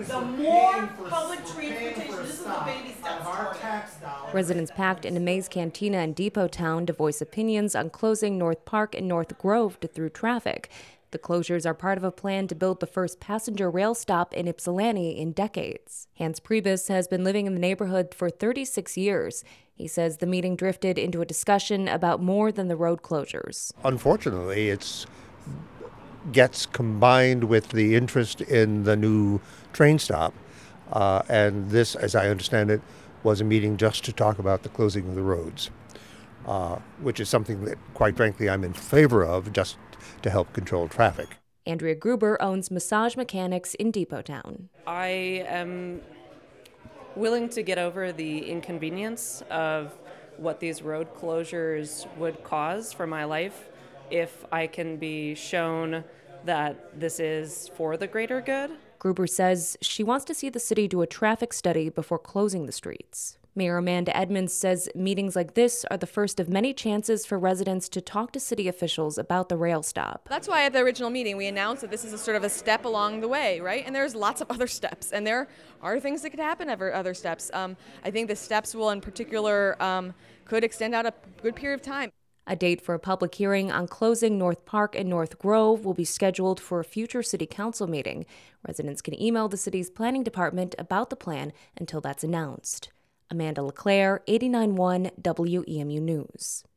The more public transportation, this is the baby steps. Residents packed into May's Cantina in Depot Town to voice opinions on closing North Park and North Grove to through traffic. The closures are part of a plan to build the first passenger rail stop in Ypsilanti in decades. Hans Priebus has been living in the neighborhood for 36 years. He says the meeting drifted into a discussion about more than the road closures. Unfortunately, it gets combined with the interest in the new train stop. And this, as I understand it, was a meeting just to talk about the closing of the roads, which is something that, quite frankly, I'm in favor of, just to help control traffic. Andrea Gruber owns Massage Mechanics in Depot Town. I am willing to get over the inconvenience of what these road closures would cause for my life if I can be shown that this is for the greater good. Gruber says she wants to see the city do a traffic study before closing the streets. Mayor Amanda Edmonds says meetings like this are the first of many chances for residents to talk to city officials about the rail stop. That's why at the original meeting we announced that this is a sort of a step along the way, right? And there's lots of other steps, and there are things that could happen at other steps. I think the steps will in particular could extend out a good period of time. A date for a public hearing on closing North Park and North Grove will be scheduled for a future city council meeting. Residents can email the city's planning department about the plan until that's announced. Amanda LeClaire, 89.1 WEMU News.